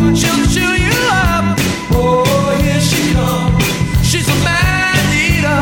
she'll chew you up. Oh, here she comes. She's a man eater.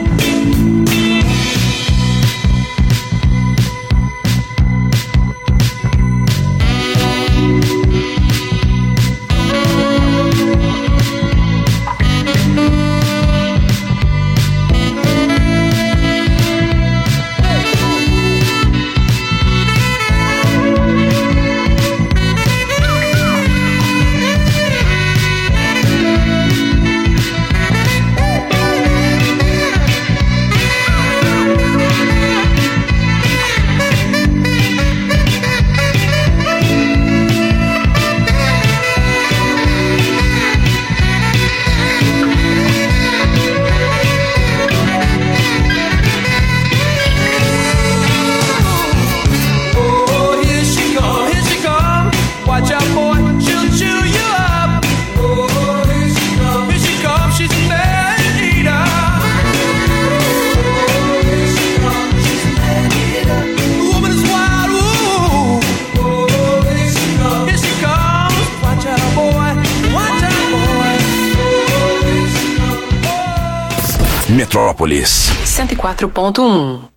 Metrópolis 104.1.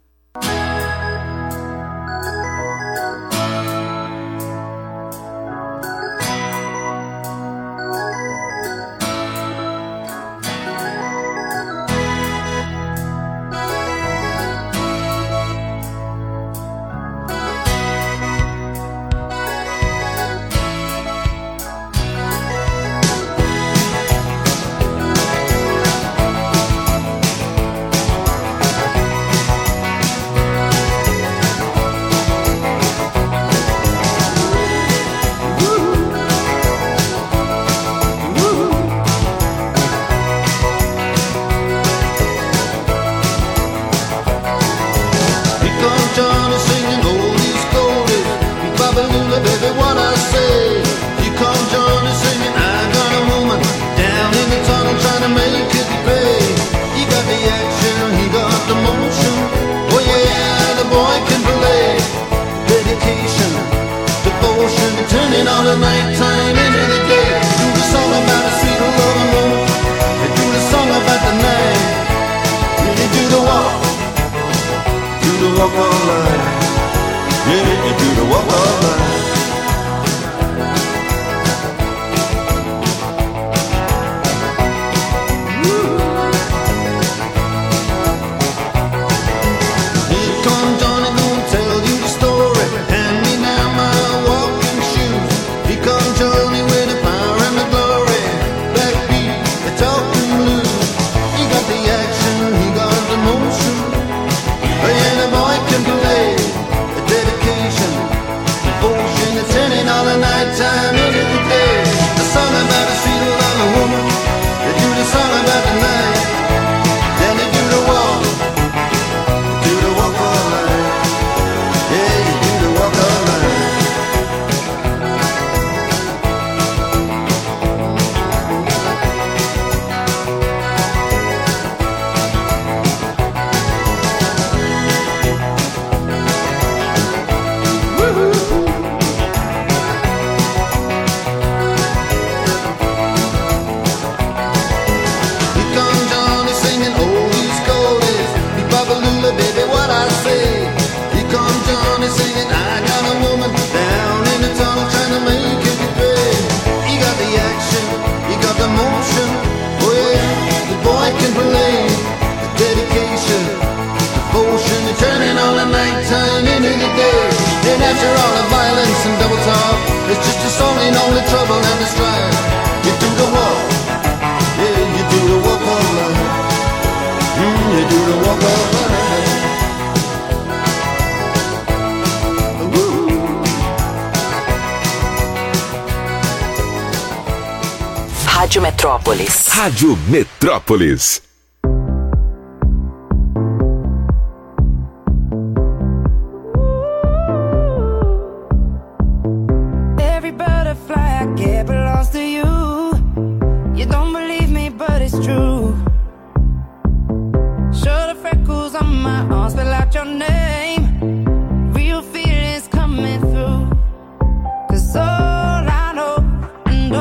Rádio Metrópolis. Rádio Metrópolis. Every butterfly I get belongs to you. You don't believe me, but it's true. Show the freckles on my arm, spell out your name. Real feelings coming through. 'Cause all I know and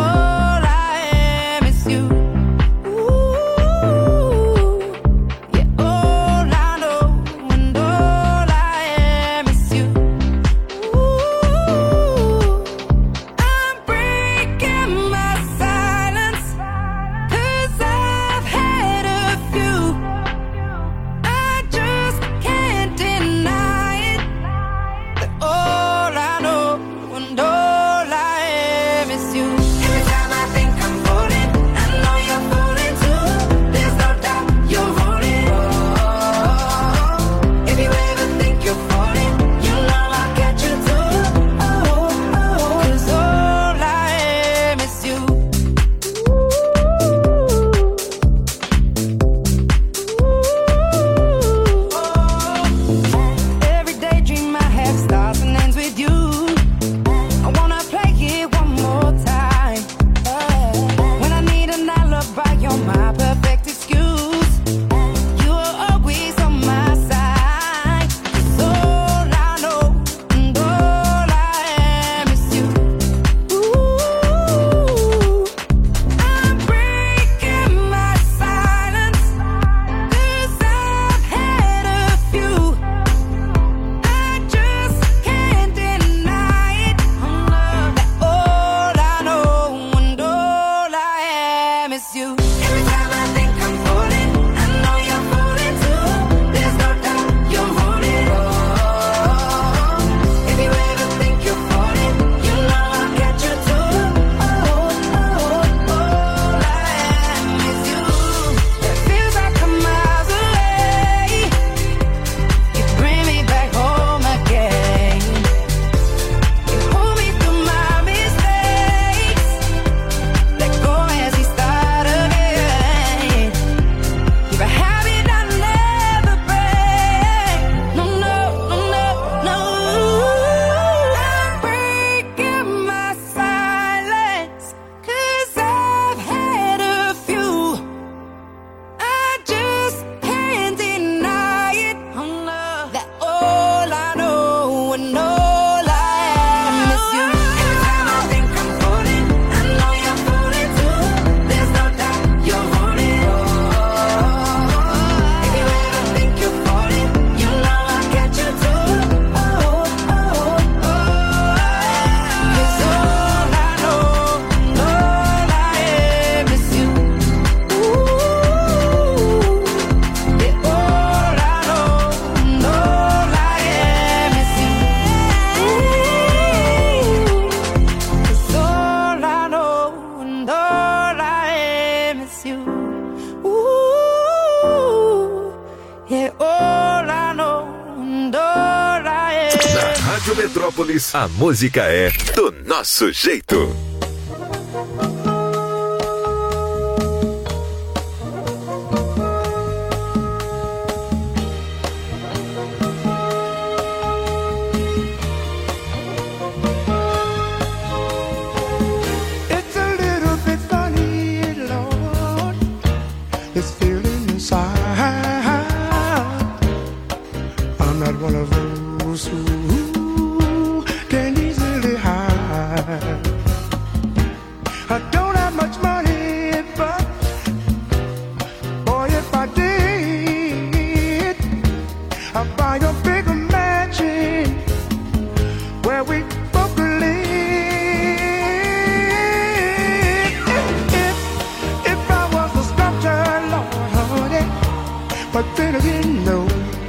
miss you. Ooh, yeah, all I know and all I am. Na Rádio Metrópolis, a música é do nosso jeito. One of those who can easily hide. I don't have much money, but boy, if I did, I'd buy a bigger mansion where we both could live. If I was a sculptor, Lord, honey, but then again, no.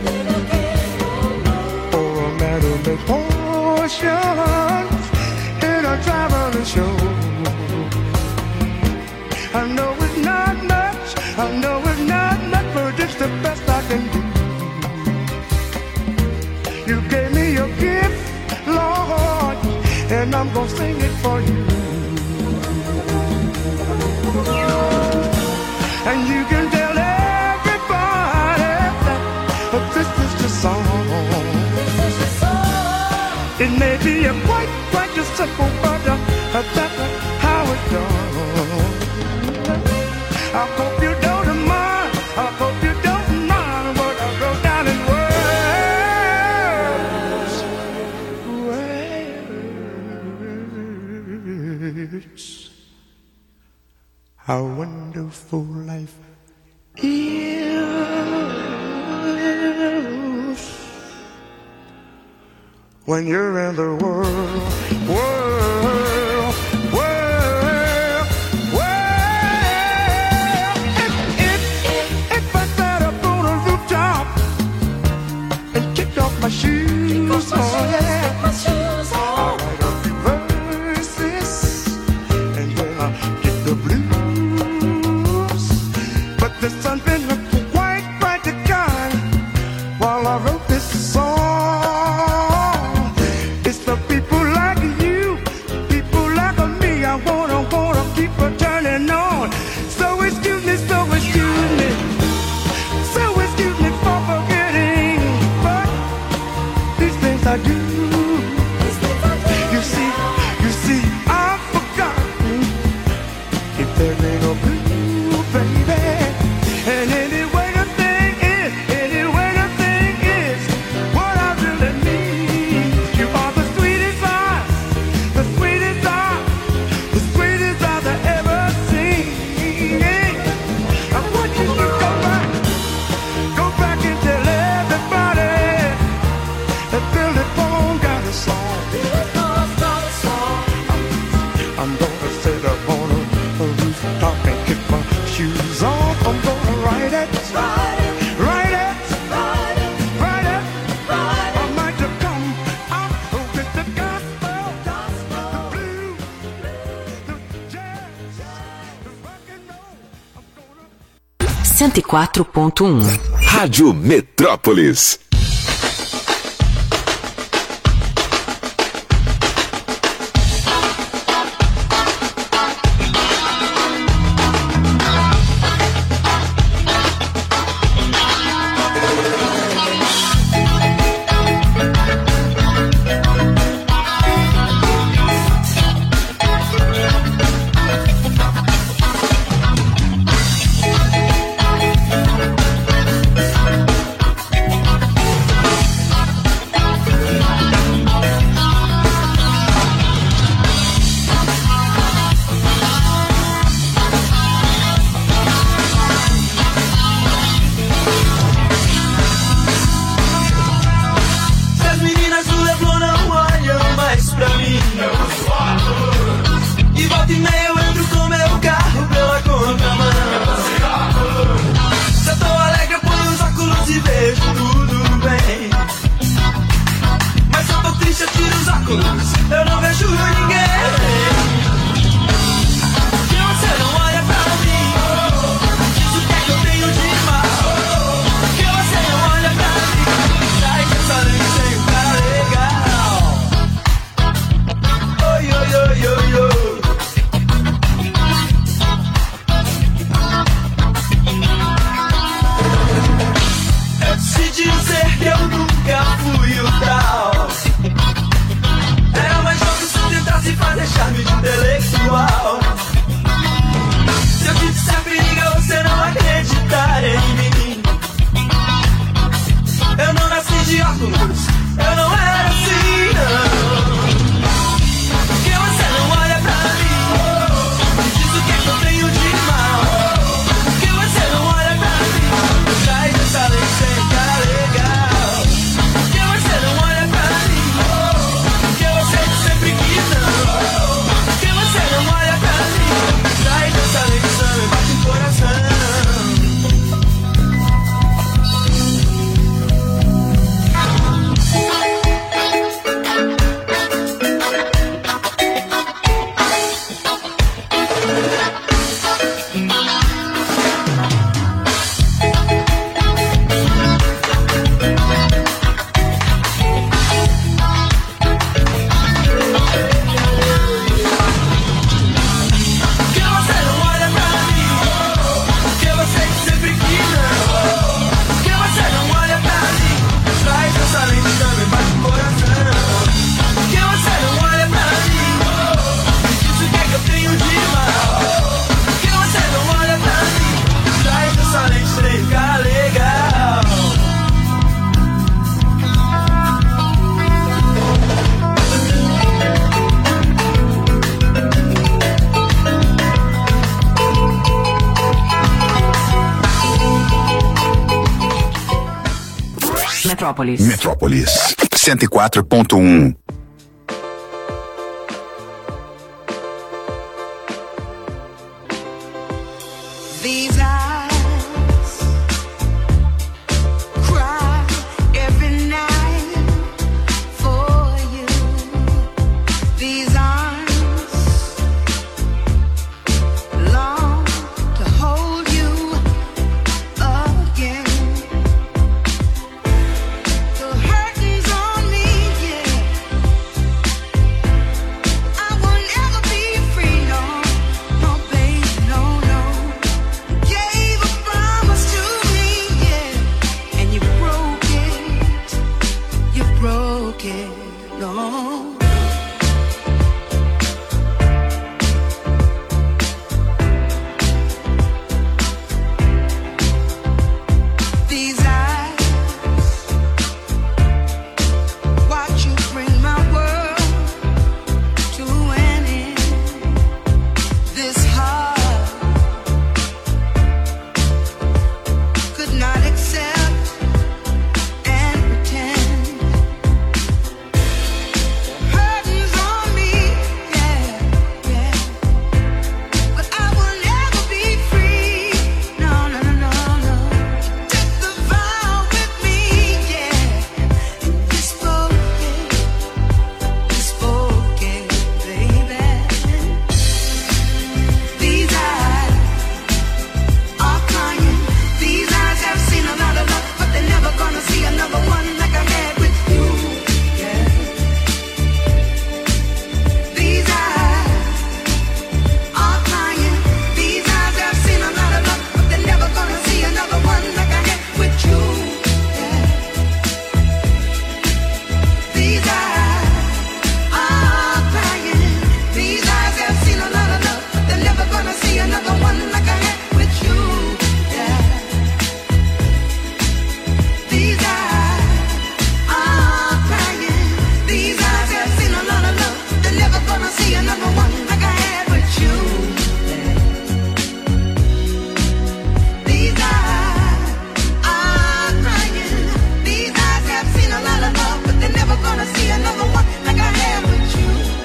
Portions in a traveling show. I know it's not much, I know it's not much, but it's the best I can do. You gave me your gift, Lord, and I'm gonna sing it for you. And you can tell everybody that this is the song. It may be a quite a simple, but that's how it's done. I hope you don't mind, I hope you don't mind what I wrote down in words. How wonderful life is when you're in the world. If I sat up on a rooftop and kicked off my shoes, oh yeah, I'll write a few verses and then I'll get the blues. But the sun's been quite bright to God while I wrote this song. I do. You see, I've forgotten if there ain't no blue, baby. And anyway the thing is what I really need. You are the sweetest eyes, the sweetest eyes, the sweetest eyes I ever seen. I want you to go back and tell everybody that Billy Paul got a song. I'm gonna sit up on a rooftop and kick my shoes off. I'm gonna write it. I might have come out with the gospel, the blues, the jazz, the rock and roll. I'm gonna 104.1 Rádio Metrópolis. Metrópolis. Metrópolis 104.1. These eyes cry every night for you. These arms long to hold you again. The hurting's on me, yeah. I will never be free, no, no, baby, no, no. Gave a promise to me, yeah, and you broke it, no. These eyes watch you bring my world to an end. This heart could not accept and pretend. Hurting's on me, yeah, yeah. But I will never be free. No, no, no, no, no. Took the vow with me, yeah. And you spoke it, baby. These eyes are crying. These eyes have seen a lot of love, but they're never gonna see another one like I had with you, yeah. These eyes are crying. These eyes have seen a lot of love, but they're never gonna see another one like I had with you, yeah. These eyes are crying. These eyes have seen a lot of love, but they're never gonna see another one like I had with you, yeah. These eyes are crying. These eyes have seen a lot of love, they're never gonna see another one like I had with you, yeah. These eyes are crying. These eyes have seen a lot of love, but they're never gonna see another one like I had with you.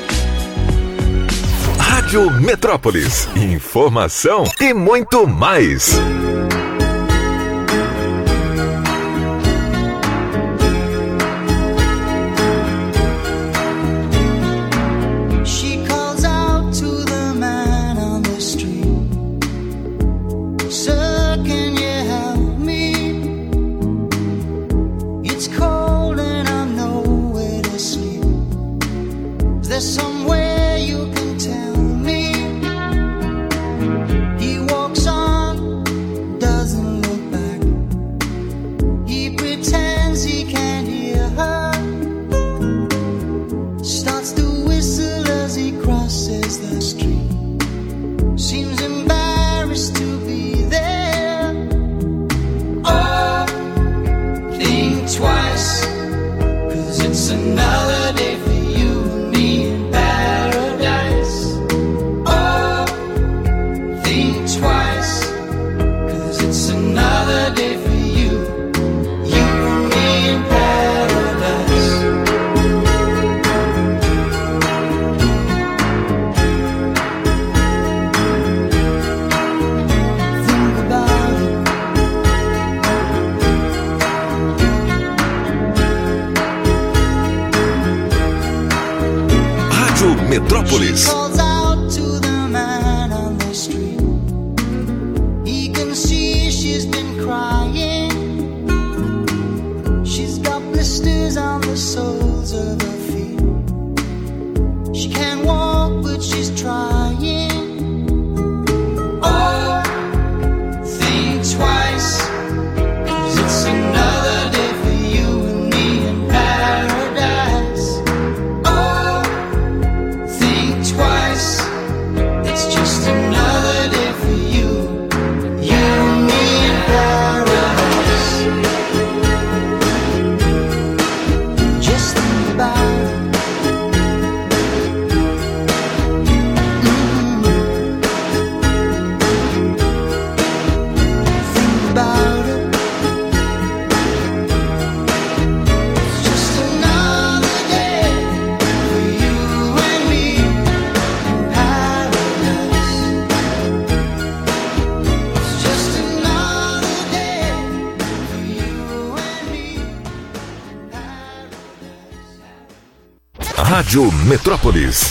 Rádio Metrópolis. Informação e muito mais. She calls out to the man on the street. Sir, can you help me? It's cold and I'm nowhere to sleep. Is there somewhere you can tell me? He walks on, doesn't look back. He pretends he can't hear her. Starts to whistle as he crosses the street. Seems embarrassed to be there. Oh, think twice, 'cause it's another day for you and me in paradise. Oh, think twice, 'cause it's another day for you and me in paradise. Rádio Metrópolis.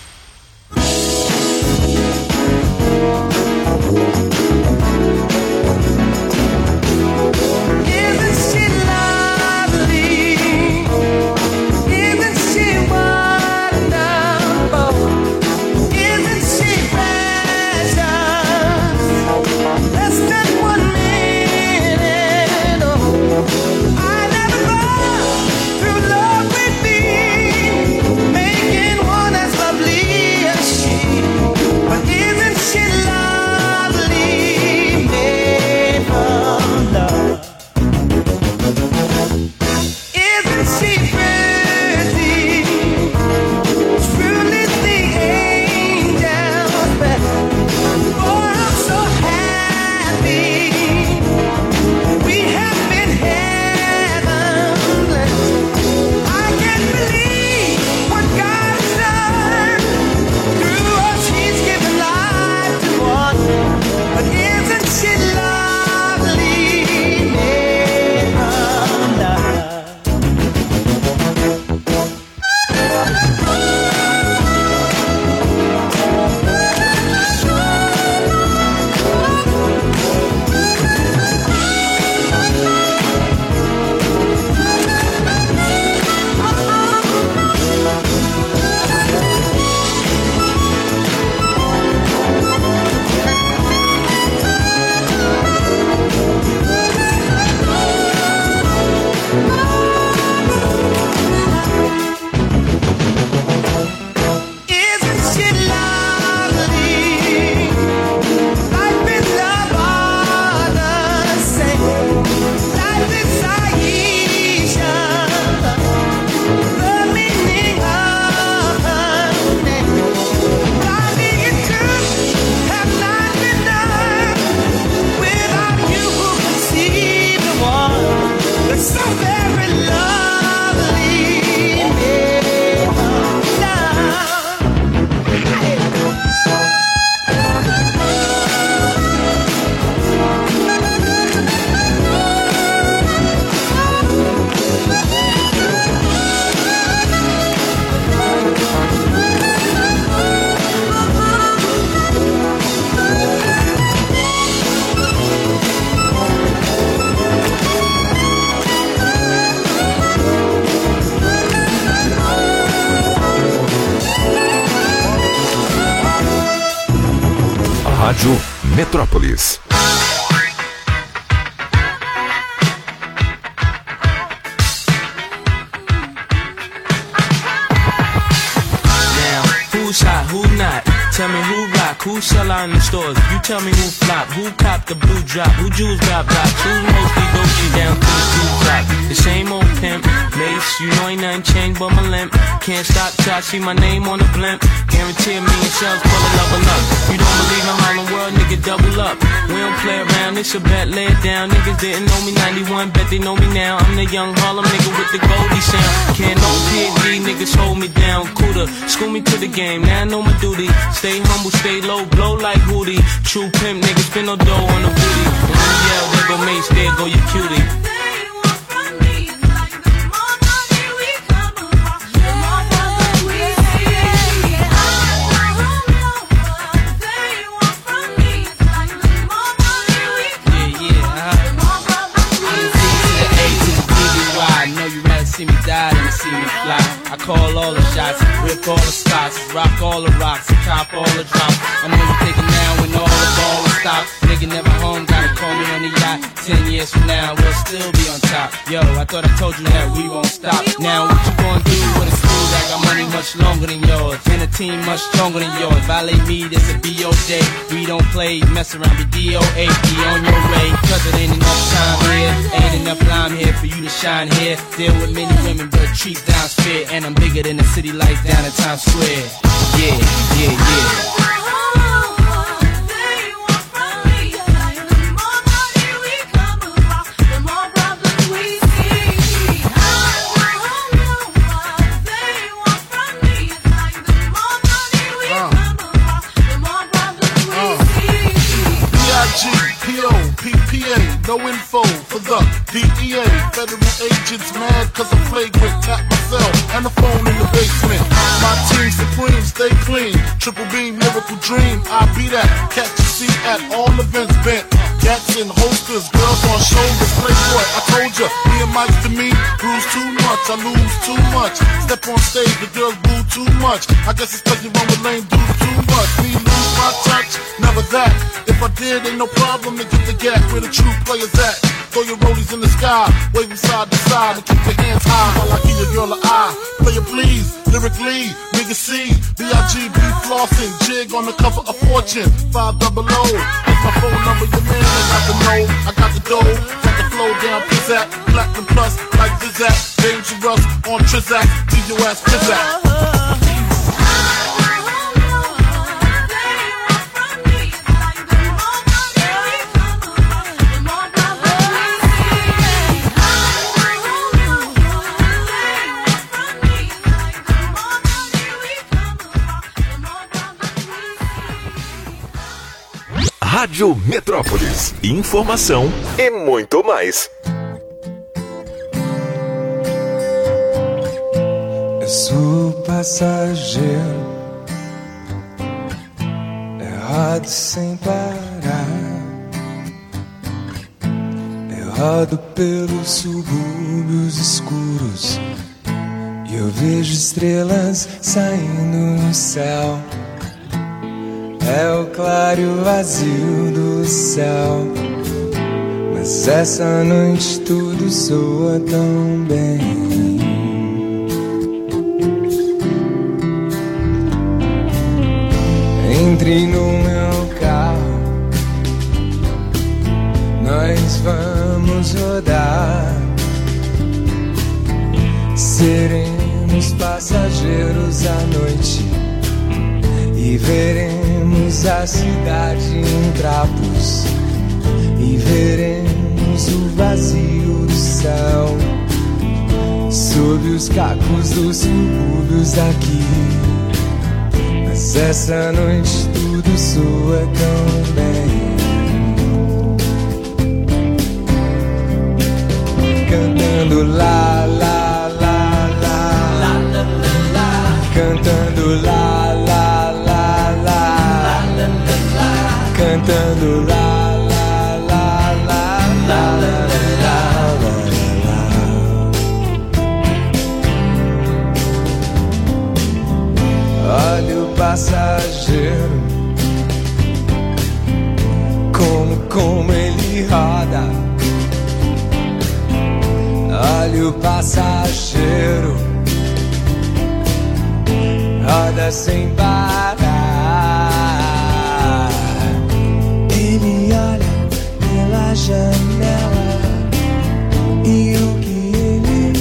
Isn't she lovely? Isn't she wonderful? Isn't she precious? Less than 1 minute. Oh, I never thought through love we'd be making one as lovely as she. But isn't she lovely? Made from love. Isn't she pretty? Truly the angel's best. Oh, I'm so happy we have been heaven blessed. I can't believe what God's done. Through us He's given life to one. But isn't she lovely? Made from love. Isn't she lovely? Life is love all the same. Life is Aisha, the meaning of her name. Darling, it could have not been done without you who conceived the one that's so very lovely. Made of love. Rádio Metrópolis. Now, who's hot, who not? Tell me who rock, who sell out in the stores. You tell me who flop, who cop the blue drop, who jewels got blocks, who's mostly doji down to the blue drop. The same old pimp, Mace, you know ain't nothing changed but my limp. Can't stop till I see my name on the blimp. Guarantee a million shells full of level up. You don't believe in Harlem World, nigga, double up. We don't play around, it's a bet, lay it down. Niggas didn't know me 91, bet they know me now. I'm the young Harlem nigga with the Goldie sound. Can't no PhD, niggas hold me down. Cooler, school me to the game, now I know my duty. Stay humble, stay low, blow like Hootie. True pimp, niggas spin no dough on the booty. And when you yell, there go Mace, there go your cutie. See me die than to see me fly. I call all the shots, rip all the spots, rock all the rocks, cop all the drops. I'm only thinking now when all the ball will stop. Nigga never home, gotta call me on the yacht. 10 years from now, we'll still be on top. Yo, I thought I told you that we won't stop. Now what you gonna do with a school that got money much longer than yours, and a team much stronger than yours? Violate me, this a BO day. We don't play, mess around, be DOA. Be on your way, cause it ain't enough time here. Ain't enough lime here for you to shine here. Deal with many women, but treat down's fair. And I'm bigger than the city lights down in Times Square. Yeah, yeah, yeah. no info for the DEA. Federal agents mad cause I'm flagrant. Tap my cell and the phone in the basement. My team supreme, stay clean. Triple beam, miracle dream. I be that cat you see at all events bent. Gats and holsters, girls on shoulders. Playboy, I told ya, me and Mike to me, bruise too much, I lose too much. Step on stage, the girls boo too much. I guess it's cause you run with lame dudes too much. Me lose my touch, never that. If I did, ain't no problem to get the gap where the true players at. Throw your rollies in the sky, waving side to side, and keep your hands high while I give your girl an eye. Player please, lyrically, nigga C, B.I.G.B. flossing, jig on the cover of Fortune, 500. It's my phone number, your man, I got the know, I got the dough, got the flow down, pizzazz, platinum plus, like Zizak, dangerous on Trizak, tease your ass pizzazz. Rádio Metrópolis. Informação e muito mais. Eu sou passageiro, errado sem parar. Eu rodo pelos subúrbios escuros e eu vejo estrelas saindo no céu. É o claro e o vazio do céu, mas essa noite tudo soa tão bem. Entre no meu carro, nós vamos rodar. Seremos passageiros à noite e veremos a cidade em trapos, e veremos o vazio do céu, sob os cacos dos subúrbios daqui. Mas essa noite tudo soa tão bem. Cantando lá, lá, lá, lá, cantando lá, lá, lá, lá, cantando lá, lá, lá, lá, lá, lá. Olha o passageiro, como ele roda. Olha o passageiro, roda sem parar. Ele olha pela janela e o que ele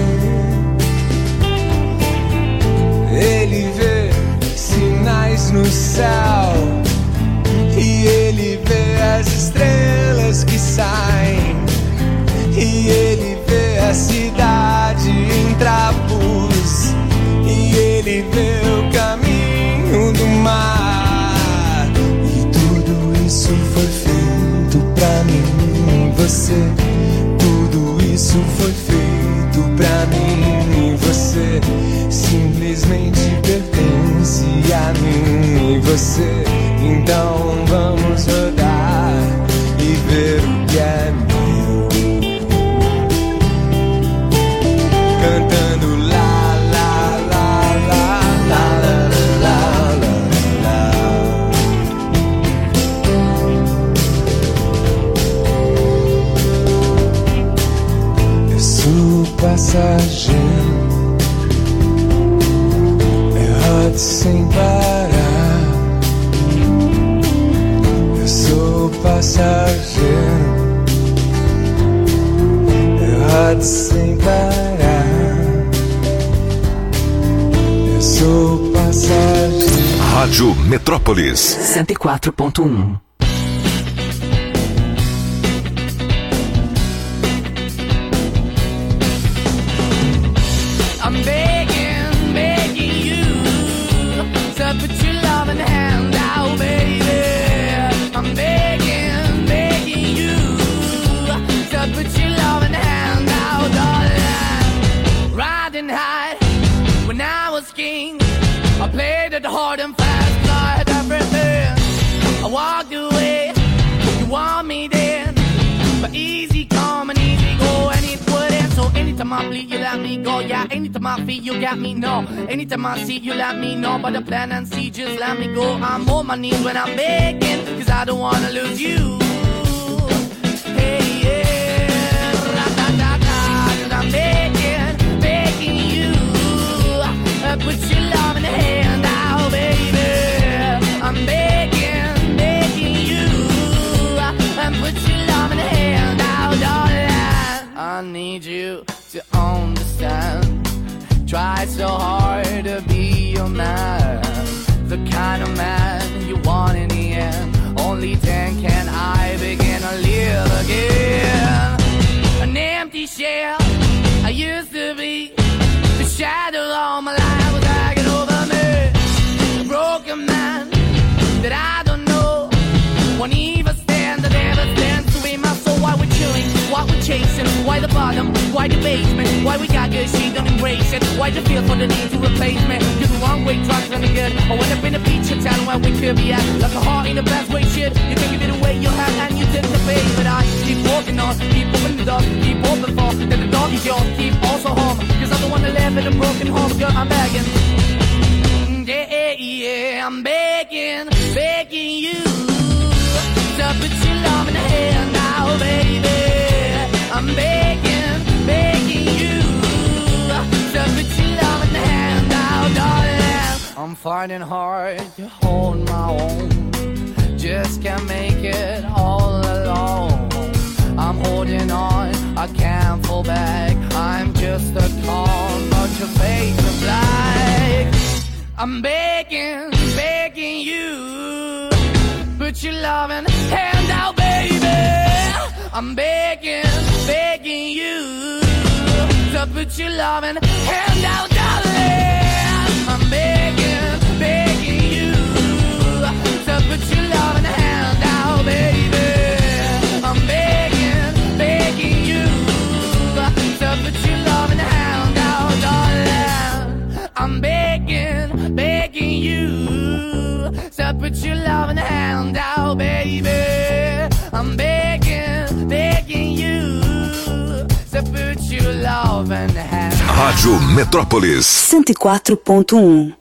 vê? Ele vê sinais no céu e ele vê as estrelas que saem, e ele vê a cidade em trapos, e ele vê o caminho do mar. E tudo isso foi feito pra mim e você. Tudo isso foi feito pra mim e você. Simplesmente pertence a mim e você. Então vamos rodar e ver o que é meu. Cantando lá, lá, lá, lá, lá, lá, lá, lá. Eu sou passageiro, eu rodo sem parar. Eu sou passageiro, eu rodo sem parar. Sou passageiro. Rádio Metrópolis 104.1. I'm begging, begging you to put your loving hand out, baby. I'm begging, begging you me go. Yeah, anytime I feel you got me, no. Anytime I see you, let me know. But the plan and see, just let me go. I'm on my knees when I'm begging, cause I don't wanna lose you. Hey, yeah, ra-da-da-da, and I'm begging, begging you. Put your love in the hand now, baby. I'm begging, begging you. Put your love in the hand now, darling. I need you to understand. Try so hard to be your man, the kind of man you want in the end. Only then can I begin to live again. An empty shell I used to be. The shadow all my life was hanging over me. A broken man that I don't know won't even stand, that ever stands to be my soul. Why we're chilling, why we're chasing, why the bottom, why the basement, why we got good, she don't embrace it, why the feel for the need to replace me. You're the wrong way, trying to be good. I went up in a feature town where we could be at, like a heart in the best way, shit. You can give it away, you have, and you take the bait. But I keep walking on, keep opening the door, keep open for, that the dog is yours, keep also home. Cause I'm the one that live in a broken home, girl, I'm begging. Yeah, yeah, I'm begging, begging you to put your love in the hand now, baby. I'm begging, begging you to put your love in the hand now, darling. I'm fighting hard to hold my own, just can't make it all alone. I'm holding on, I can't fall back. I'm just a call, but your face is black. I'm begging, begging you, put your loving hand out, baby. I'm begging, begging you to put your loving hand out, darling. I'm begging, begging you to put your loving hand out, baby. I'm begging, begging you to put your loving hand out, darling. I'm begging, begging you to put your loving hand out, baby. I'm begging, begging you to put your loving hand out. Rádio Metrópolis 104.1.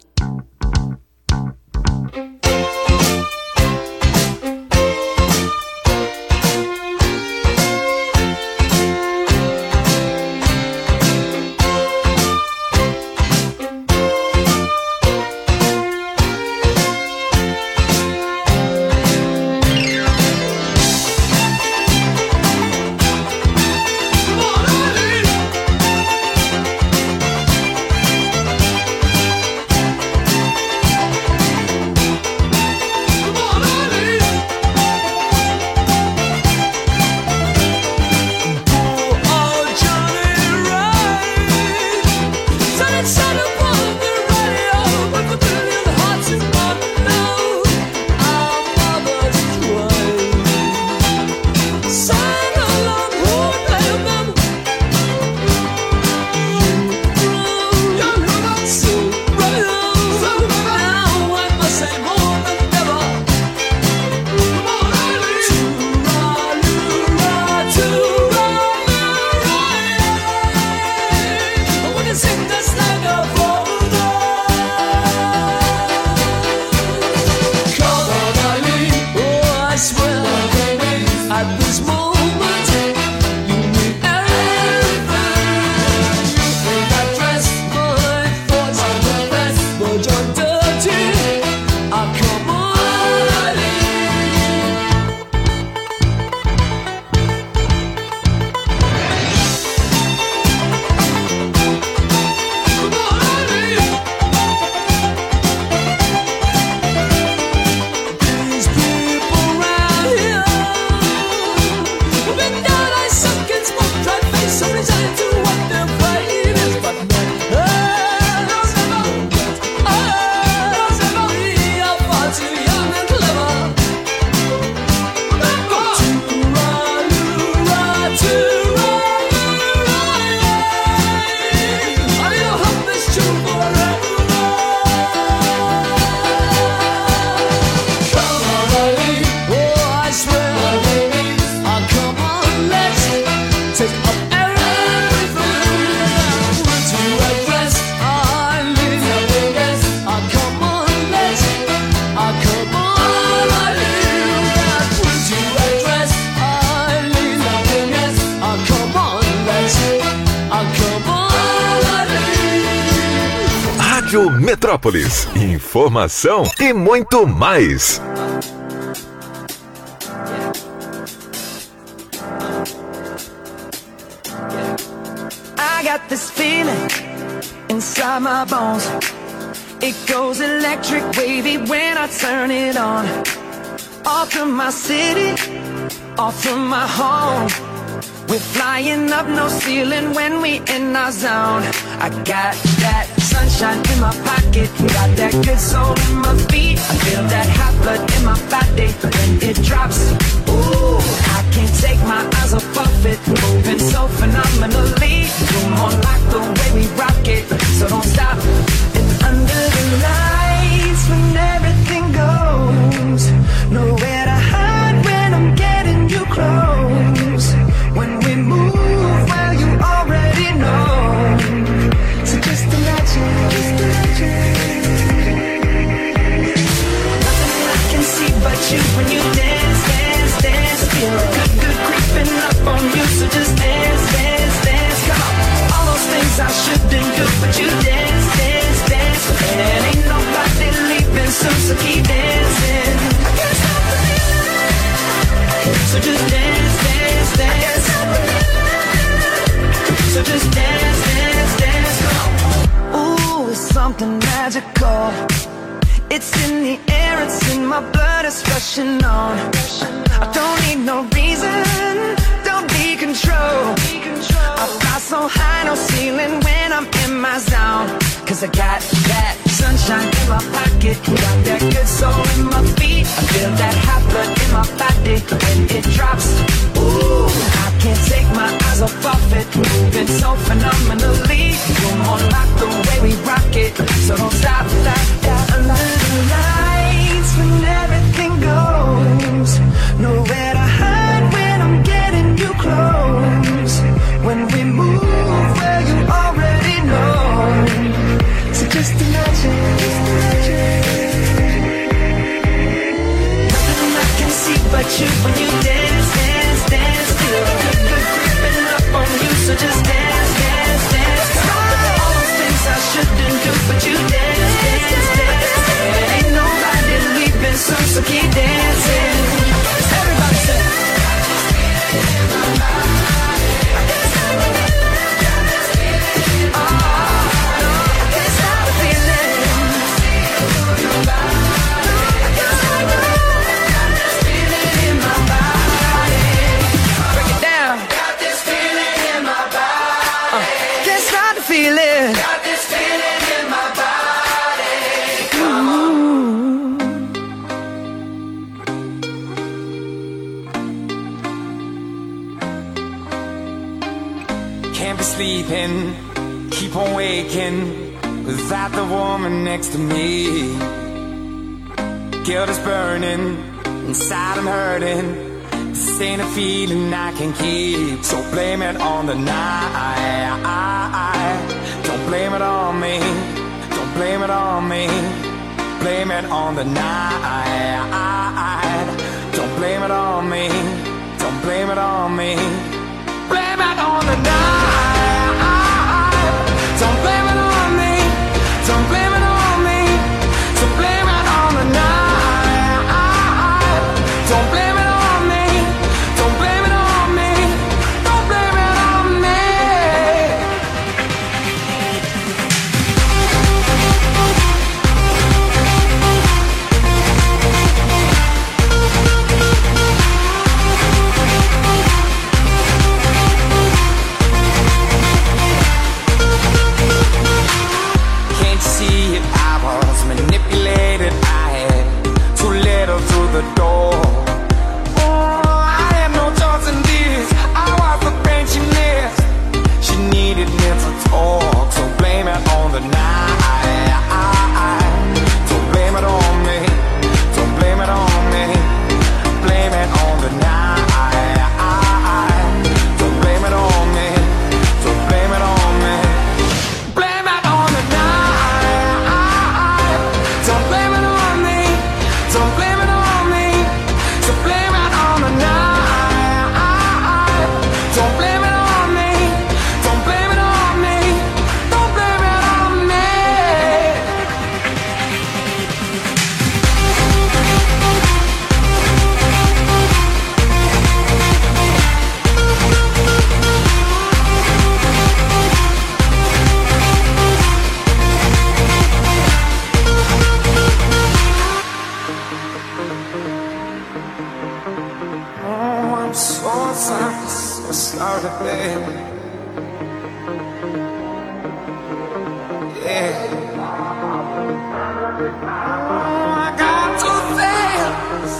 Metrópolis. Informação e muito mais. I got this feeling inside my bones. It goes electric wavy when I turn it on. Off from my city, off from my home. We're flying up, no ceiling when we in our zone. I got that sunshine in my pocket, got that good soul in my feet. I feel that hot blood in my body when it drops. Ooh, I can't take my eyes off it, moving so phenomenally. You're more like the way we rock it, so don't stop. And under the lights, when everything goes, nowhere to hide when I'm getting you close. When we move, well, you already know. So just imagine, nothing I can see but you when you dance, dance, dance. Feel good, good creeping up on you. So just dance, dance, dance. Come on, all those things I shouldn't do, but you dance, dance, dance. And ain't nobody leaving soon, so keep dancing. I can't stop the feeling. So just dance, dance, dance. So just dance, dance, dance. Ooh, it's something magical. It's in the air, it's in my blood, it's rushing on. I don't need no reason, don't be control. I fly so high, no ceiling when I'm in my zone. Cause I got that sunshine in my pocket, got that good soul in my feet. I feel that hot blood in my body when it drops. Ooh, I can't take my eyes off it, moving so phenomenally. You're more like the way we rock it, so don't stop, stop, stop. Under the lights when everything goes, nowhere to hide when I'm getting you close. When we move, well, you already know. So just imagine, nothing I can see but you when you dance, dance, dance. Feel good, good creeping up on you. So just dance, dance, dance. All those things I shouldn't do, but you dance, dance, dance. And ain't nobody leaving soon, so keep dancing. Everybody say. Feeling. Got this feeling in my body. Ooh. Can't be sleeping, keep on waking without the woman next to me. Guilt is burning, inside I'm hurting. This ain't a feeling I can keep, so blame it on the night. Don't blame it on me, don't blame it on me. Blame it on the night. Don't blame it on me, don't blame it on me. Blame it on the night. Don't blame it on me, don't blame it on me. So blame it on the night. Don't blame it on me, don't blame it on me. Don't blame it on me. I'm sorry, baby. Yeah. I got to say it.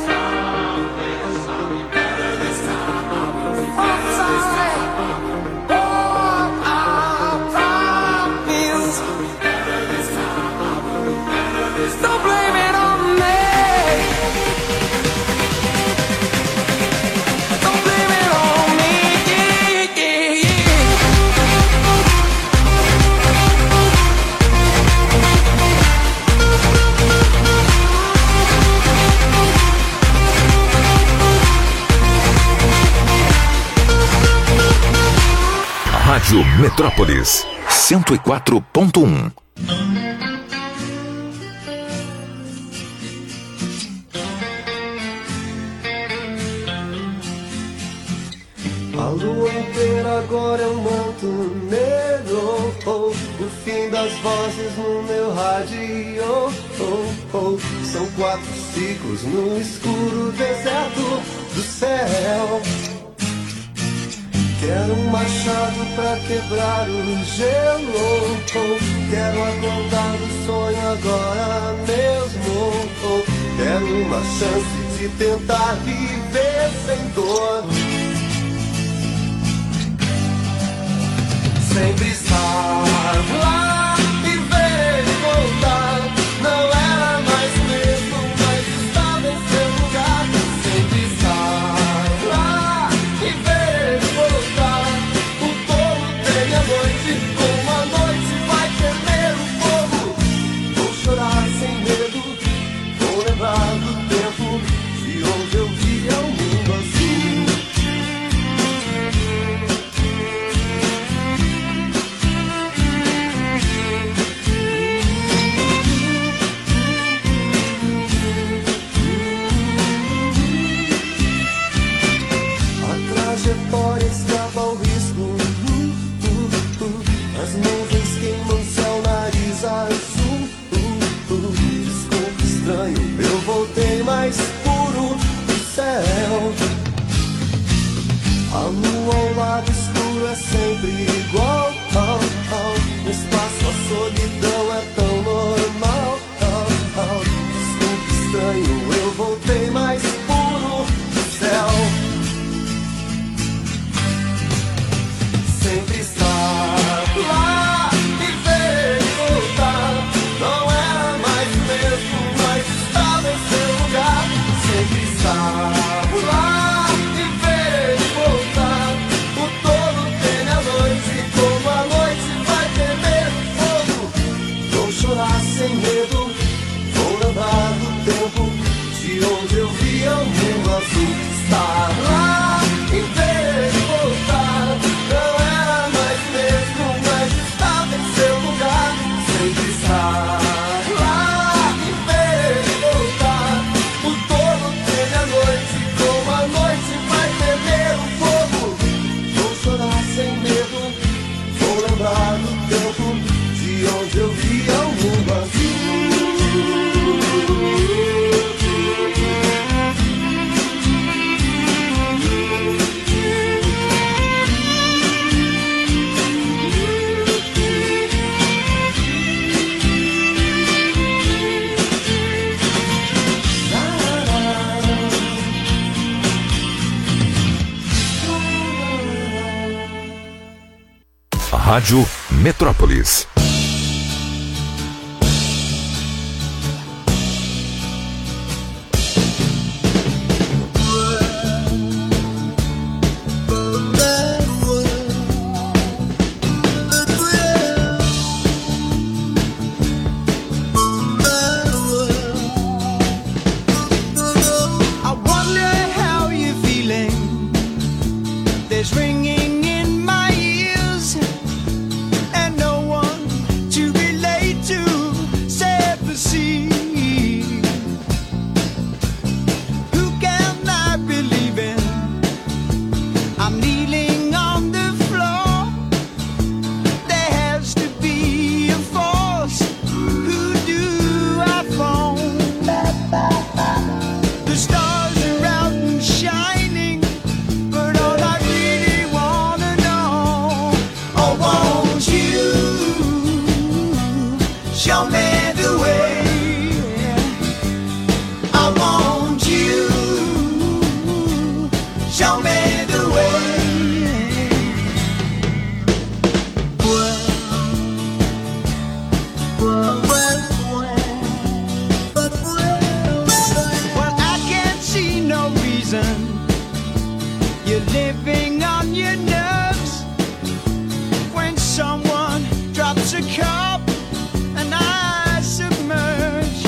I'm sorry. Oh, I promise. Don't blame it on me. Don't blame it on me. Yeah, yeah, yeah. Rádio Metrópolis 104.1. A lua inteira agora é um manto negro, oh, o fim das vozes no meu rádio, oh, oh. São 4 ciclos no escuro deserto do céu. Quero um machado pra quebrar o gelo, oh. Quero acordar do sonho agora mesmo, oh. Quero uma chance de tentar viver sem dor. Sempre estar lá e ver ele voltar. Não era mais o mesmo, mas estava em seu lugar. Sempre estar lá e ver ele voltar. O povo tem a noite, como a noite vai temer o fogo. Vou chorar sem medo, vou lembrar do tempo de onde eu via o mundo assim. Trajetória escapa ao risco. As nuvens queimam seu nariz azul. Desculpe, estranho, eu voltei mais puro do céu. A lua ao lado escuro é sempre igual. No espaço a solidão é tão normal. Desculpe, estranho, eu voltei mais puro do céu. Sempre estar lá e ver ele voltar. Não era mais o mesmo, mas estava em seu lugar. Sempre estar lá e ver ele voltar. O todo teme a noite, como a noite vai temer o fogo. Vou chorar sem medo, vou lembrar do tempo de onde eu via o mundo azul. Estar lá e ver ele voltar. Não era mais mesmo, mas estava em seu lugar. Sempre estar lá e ver ele voltar. O todo teme a noite, como a noite vai temer o fogo. Vou chorar sem medo, vou lembrar do tempo de onde eu via o mundo azul. Rádio Metrópolis. I wonder how you're feeling. There's ringing in my ears, and no one show me the way. Well, I can't see no reason you're living on your nerves when someone drops a cup and I submerge.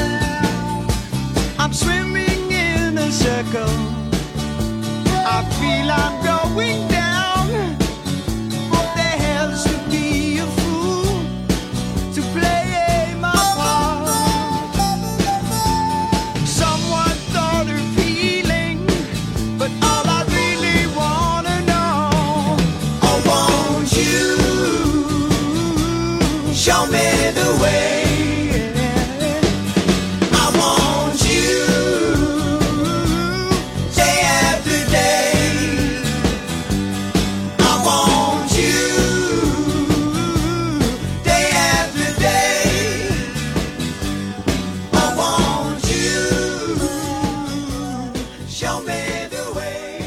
I'm swimming in a circle. I feel I'm going down. There has to be a fool to play my part. Someone thought of healing, but all I really wanna know, Oh, won't you show me the way? I want you day after day. I want you day after day. I want you show me the way.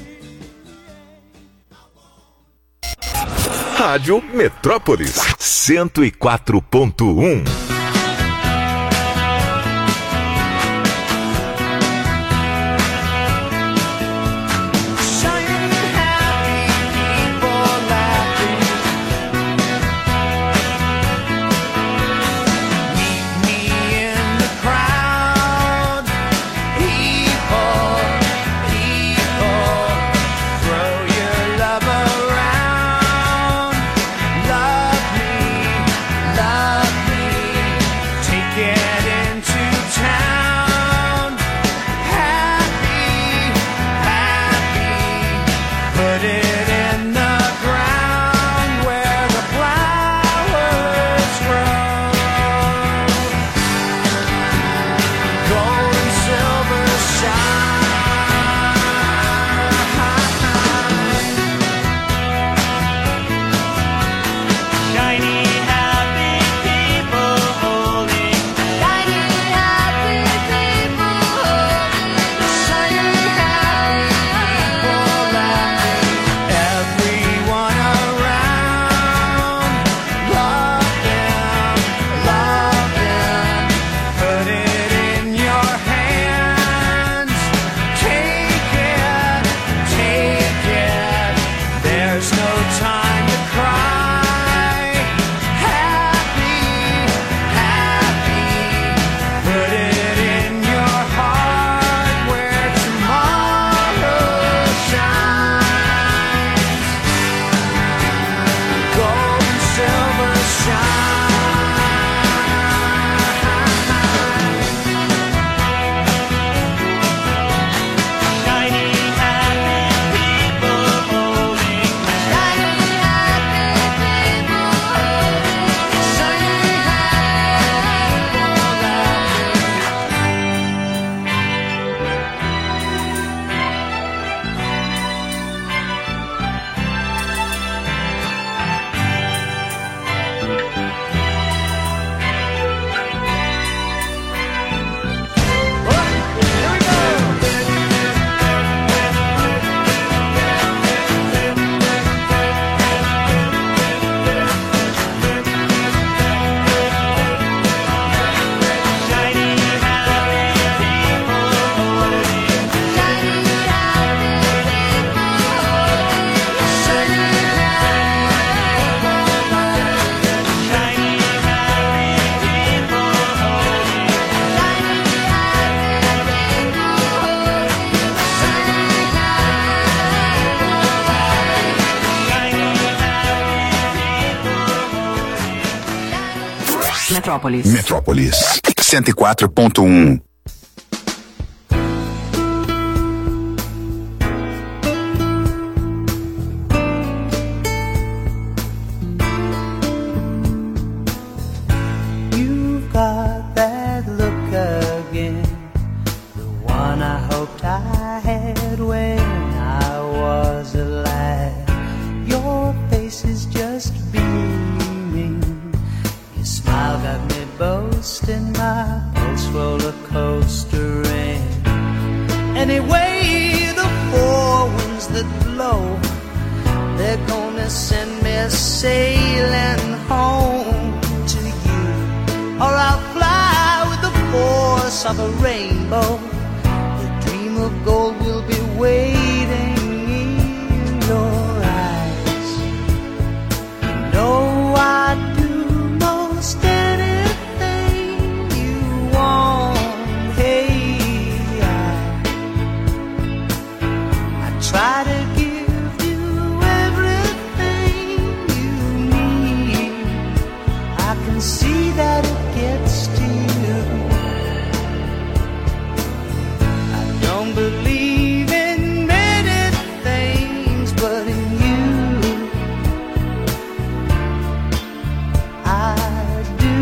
Rádio Metrópolis 104.1. Metrópolis. Metrópolis 104.1. You've got that look again, the one I hoped I had when I was alive. Your face is just beaming. Your smile got me boasting, my pulse roller coaster. that blow. They're gonna send me sailing home to you, or I'll fly with the force of a rainbow. The dream of gold will be waiting in your eyes. You know I'd do most anything you want. Hey, I try to give you everything you need. I can see that it gets to you. I don't believe in many things, but in you I do.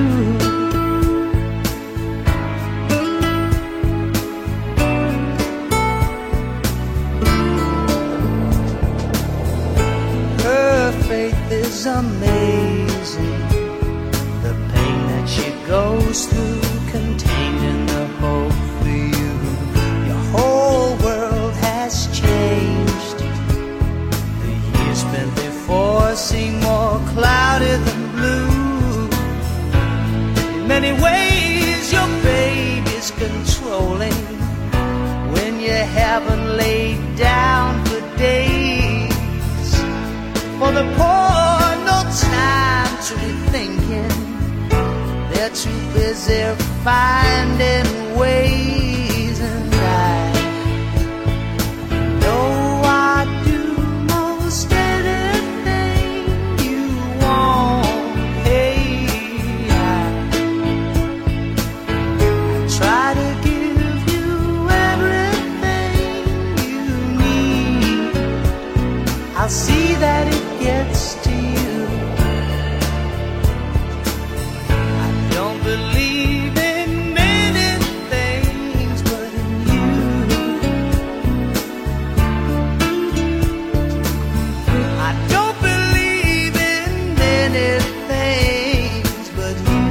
Her faith is amazing. The pain that she goes through, contained in the hope for you. Your whole world has changed. The years spent before seem more cloudy than blue. In many ways your baby's controlling when you haven't laid down for days. For the poor, no time to be thinking. They're too busy finding ways, and I know I'd do most anything you want. Hey, I try to give you everything you need. I'll see that it gets to you. I don't believe in many things, but in you I don't believe in many things, but you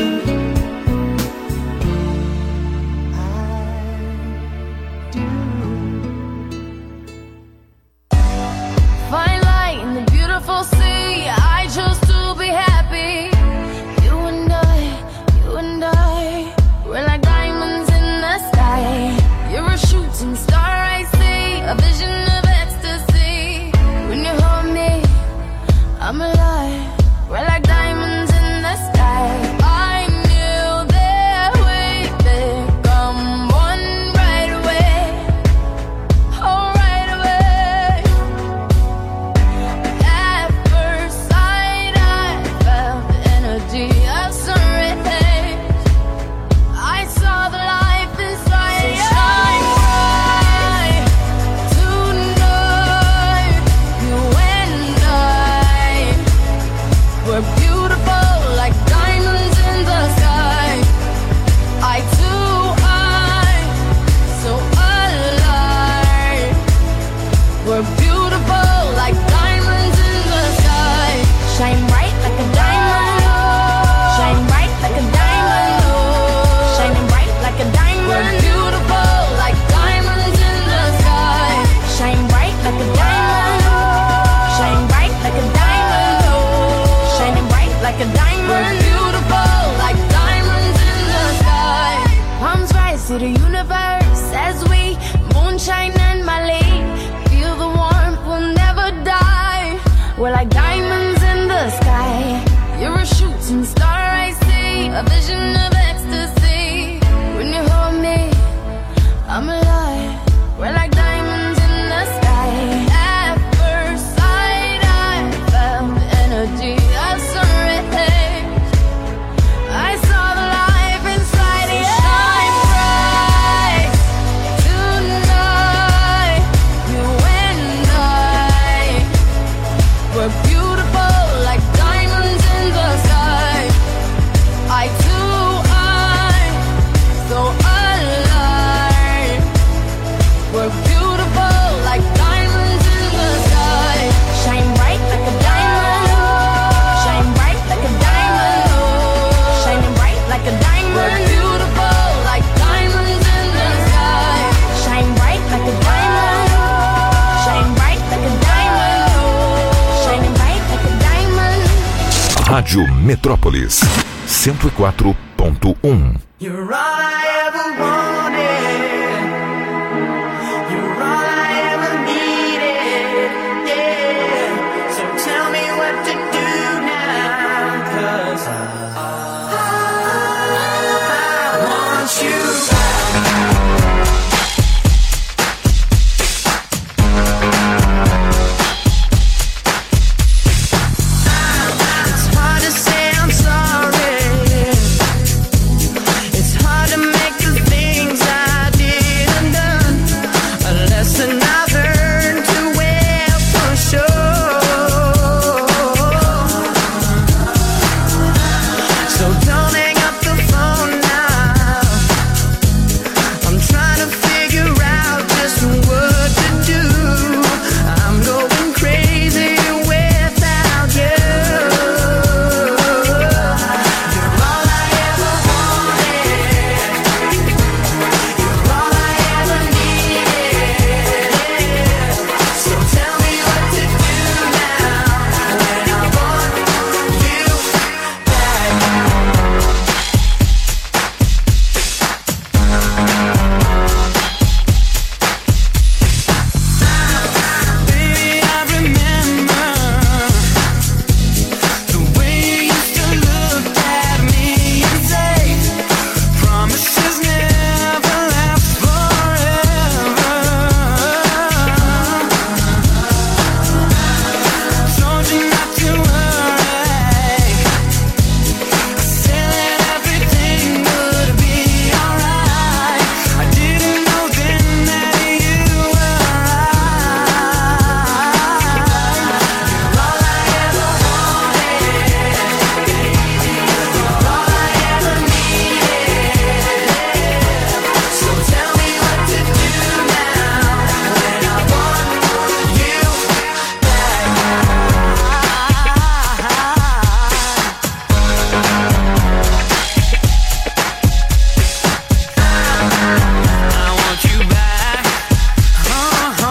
Fine light in the beautiful sea. I chose to be happy. You and I, we're like diamonds in the sky. You're a shooting star, I see, a vision of ecstasy. When you hold me, I'm alive. We're like diamonds in the sky. I knew that we'd become one right away. Oh, right away. At first sight, I felt the energy of sun rays. I saw the life inside you. Shine bright tonight. You and I, we're beautiful like diamonds in the sky. Eye to eye, so alive. We're beautiful like diamonds in the sky. Shine bright like a diamond. Shine bright like a diamond. Shining bright like a diamond. We're beautiful like diamonds in the sky. Shine bright like a diamond. Shine bright like a diamond. Shining bright like a diamond. We're beautiful like diamonds in the sky. Palms rise to the universe as we moonshine and Mali. Feel the warmth, we'll never die. We're like diamonds in the sky. You're a shooting star, I see, a vision of ecstasy. When you hold me, I'm alive. We're like diamonds in the sky. At first sight, I felt the energy of sun rays. I saw the life inside you. Shine bright tonight. You and I, we're beautiful Rádio Metrópolis 104.1. You're right.